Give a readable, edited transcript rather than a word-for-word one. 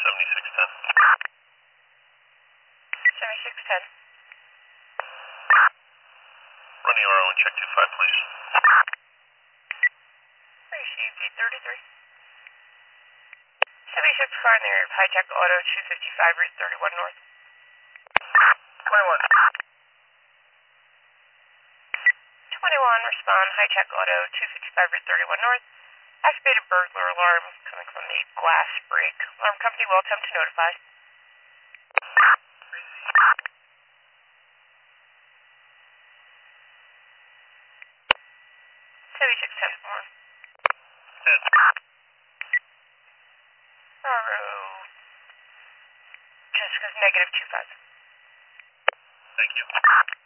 7610. 7610. Running RO and check 25, please. Received 833. 76 near High Tech Auto 255 Route 31 North. 21. 21, respond High Tech Auto 255 Route 31 North. Activated burglar alarm coming from the glass break. Alarm company will attempt to notify. 7610. 10. Jessica's -25. Thank you.